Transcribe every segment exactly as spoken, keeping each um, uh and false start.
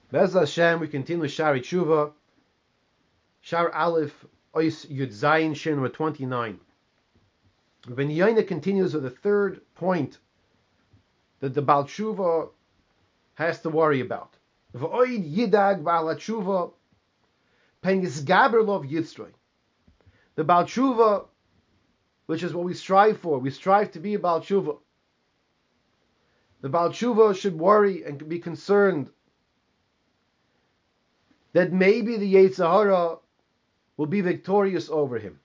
Bez Hashem, we continue with Shari Tshuva, Shar Aleph, Ois Yud Zayin, Shin number twenty-nine. Ben Yaina continues with the third point that the Baal Tshuva has to worry about. V'oid Yidag Baal Tshuva, Pengis Gaberlov Yitzroi. The Baal Tshuva, which is what we strive for, we strive to be a Baal Tshuva. The Baal Tshuva should worry and be concerned that maybe the Yetzer Hara will be victorious over him.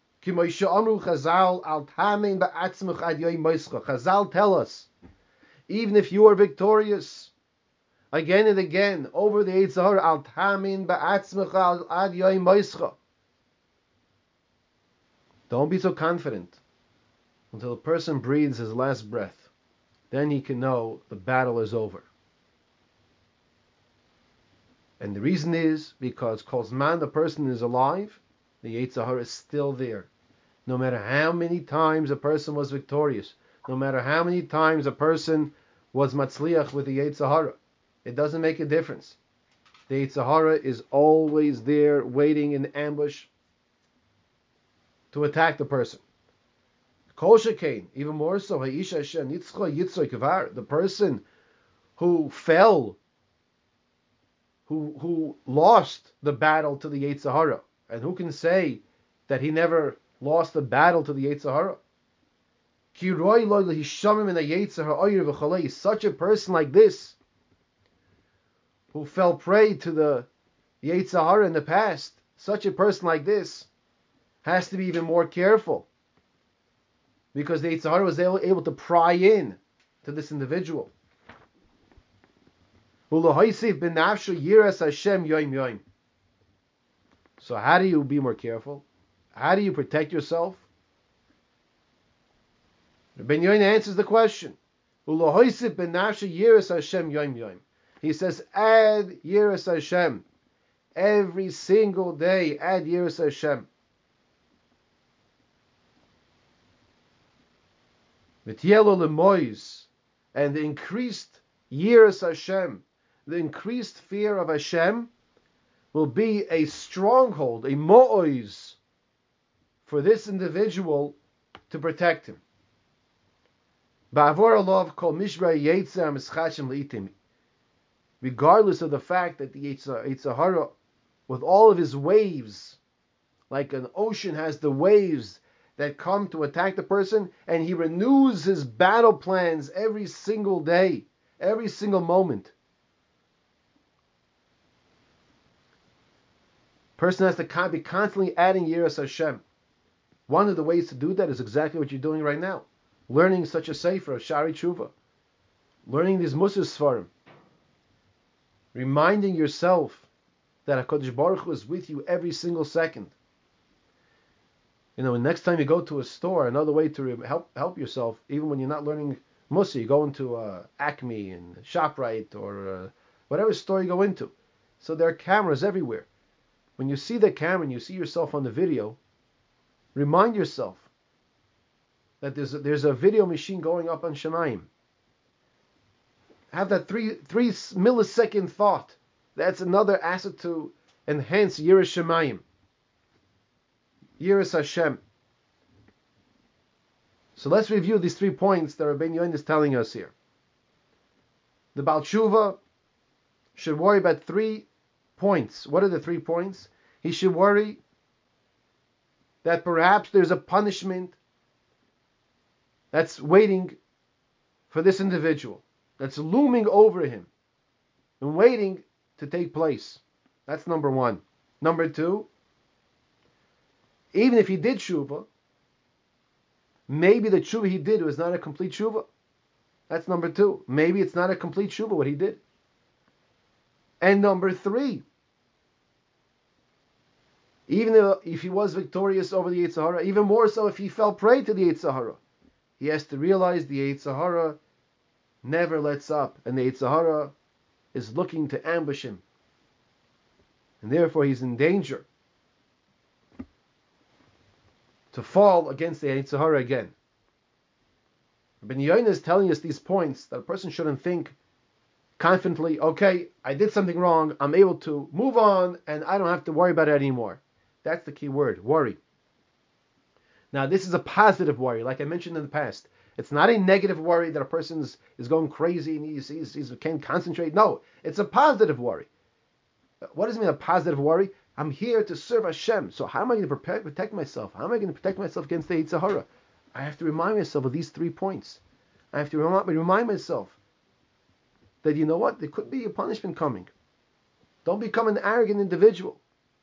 Chazal tell us, even if you are victorious again and again over the Yetzer Hara, al tamin ba'atzmecha ad yoyim moischa. Don't be so confident until a person breathes his last breath. Then he can know the battle is over. And the reason is because Kozman, the person is alive, the Yetzer Hara is still there. No matter how many times a person was victorious, no matter how many times a person was matzliach with the Yetzer Hara, it doesn't make a difference. The Yetzer Hara is always there, waiting in ambush to attack the person. Kol shekain, even more so, Ha'isha Hashem nitzcha yitzroi kvar, the person who fell, who who lost the battle to the Yetzer Hara, and who can say that he never lost the battle to the Yetzer Hara? Ki roi lo lehishamim in a Yetzer Ha'oyer v'chalei. Such a person like this, who fell prey to the Yetzer Hara in the past, such a person like this has to be even more careful, because the Yetzer Hara was able to pry in to this individual. So how do you be more careful? How do you protect yourself? Ben Yoin answers the question. He says, add Yiras Hashem. Every single day, add Yiras Hashem. And the increased Yiras Hashem, the increased fear of Hashem, will be a stronghold, a mo'oiz, for this individual to protect him. Regardless of the fact that the Yetzer Hara, with all of his waves, like an ocean has the waves that come to attack the person, and he renews his battle plans every single day, every single moment. Person has to be constantly adding Yiras Hashem. One of the ways to do that is exactly what you're doing right now. Learning such a sefer of Shari Tshuva. Learning these Musar Sfarim. Reminding yourself that HaKadosh Baruch Hu is with you every single second. You know, next time you go to a store, another way to help help yourself, even when you're not learning Musar, you go into uh, Acme and ShopRite or uh, whatever store you go into. So there are cameras everywhere. When you see the camera and you see yourself on the video, remind yourself that there's a, there's a video machine going up on Shemayim. Have that three three millisecond thought. That's another asset to enhance Yiras Shemayim, Yiras Hashem. So let's review these three points that Rabbeinu Yoin is telling us here. The Baal Tshuva should worry about three points. What are the three points? He should worry that perhaps there's a punishment that's waiting for this individual, that's looming over him and waiting to take place. That's number one. Number two, even if he did tshuva, maybe the tshuva he did was not a complete tshuva. That's number two. Maybe it's not a complete tshuva what he did. And number three, even if he was victorious over the Yetzer Hara, even more so if he fell prey to the Yetzer Hara, he has to realize the Yetzer Hara never lets up, and the Yetzer Hara is looking to ambush him, and therefore he's in danger to fall against the Yetzer Hara again. Ben Yoina is telling us these points that a person shouldn't think confidently, okay, I did something wrong, I'm able to move on, and I don't have to worry about it anymore. That's the key word, worry. Now, this is a positive worry, like I mentioned in the past. It's not a negative worry that a person is, is going crazy and he's, he's, he's can't concentrate. No, it's a positive worry. What does it mean, a positive worry? I'm here to serve Hashem. So how am I going to protect, protect myself? How am I going to protect myself against the Yetzer Hara? I have to remind myself of these three points. I have to remind, remind myself that, you know what, there could be a punishment coming. Don't become an arrogant individual.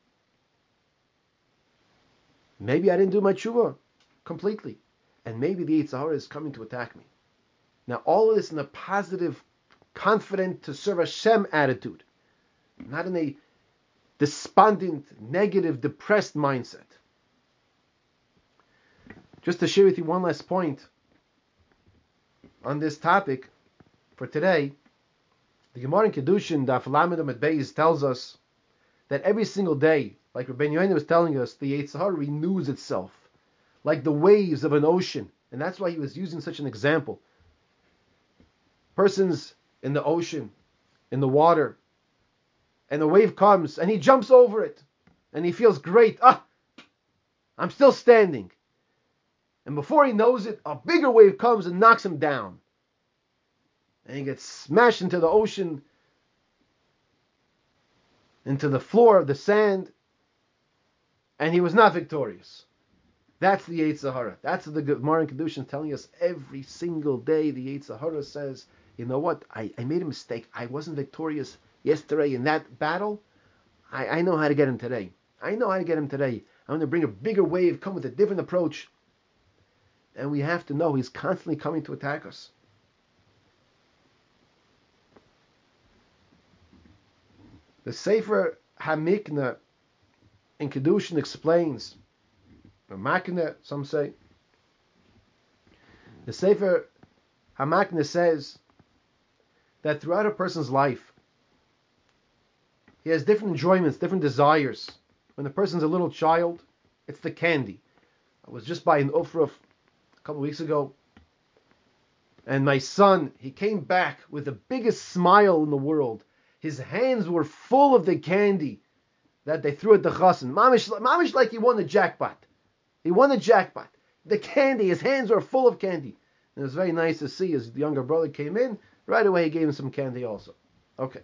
Maybe I didn't do my tshuva completely, and maybe the Yetzer Hara is coming to attack me. Now, all of this in a positive, confident to serve Hashem attitude, not in a despondent, negative, depressed mindset. Just to share with you one last point on this topic for today, the Gemara in Kedushin, Daf Lamed Amud Beis, tells us that every single day, like Rabbeinu Yonah was telling us, the Yetzer Hara renews itself like the waves of an ocean. And that's why he was using such an example. Persons in the ocean, in the water, and the wave comes, and he jumps over it, and he feels great. Ah, I'm still standing. And before he knows it, a bigger wave comes and knocks him down. And he gets smashed into the ocean, into the floor of the sand, and he was not victorious. That's the Yetzer Hara. That's the Gemara in Kedushin telling us every single day. The Yetzer Hara says, you know what, I, I made a mistake. I wasn't victorious yesterday in that battle. I, I know how to get him today. I know how to get him today. I'm going to bring a bigger wave, come with a different approach. And we have to know he's constantly coming to attack us. The Sefer HaMikneh in Kedushin explains, or Makneh, some say, the Sefer HaMakneh says that throughout a person's life, he has different enjoyments, different desires. When the person's a little child, it's the candy. I was just by an Ufruf a couple of weeks ago, and my son, he came back with the biggest smile in the world. His hands were full of the candy that they threw at the chassan. Mamish, mamish like he won the jackpot. He won the jackpot. The candy, his hands were full of candy. And it was very nice to see his younger brother came in. Right away he gave him some candy also. Okay.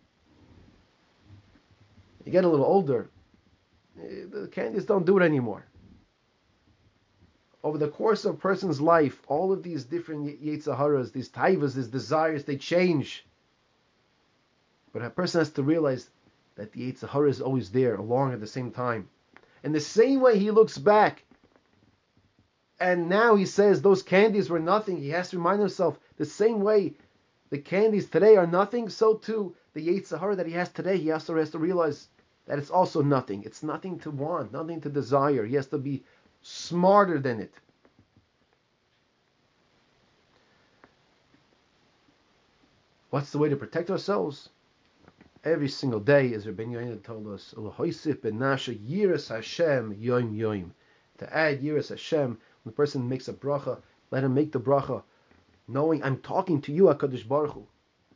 You get a little older, the candies don't do it anymore. Over the course of a person's life, all of these different Yetzer Haras, these taivas, these desires, they change. But a person has to realize that the Yetzer Hara is always there, along at the same time. And the same way he looks back, and now he says those candies were nothing, he has to remind himself, the same way the candies today are nothing, so too the Yetzer Hara that he has today, he also has to realize that it's also nothing. It's nothing to want, nothing to desire. He has to be smarter than it. What's the way to protect ourselves? Every single day, as Rabbeinu Yonah told us, L'hoisif benasha yiras Hashem yoim yoim. To add yiras Hashem, when the person makes a bracha, let him make the bracha, knowing I'm talking to you, HaKadosh Baruch Hu.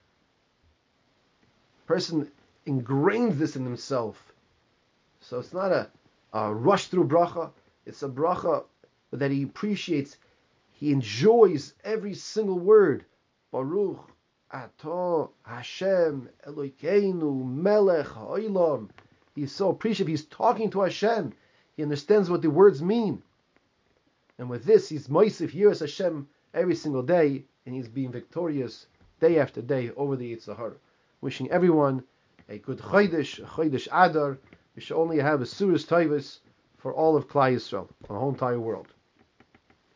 Person ingrains this in himself. So it's not a, a rush through bracha, it's a bracha that he appreciates. He enjoys every single word. Baruch Ato Hashem Elokeinu Melech Ha'olam. He's so appreciative. He's talking to Hashem. He understands what the words mean. And with this, he's Moisif Yiras Hashem every single day, and he's being victorious day after day over the Yetzer Hara. Wishing everyone a good Chodesh, a Chodesh Adar. We should only have a Surah Taivas for all of Klal Yisrael, the whole entire world.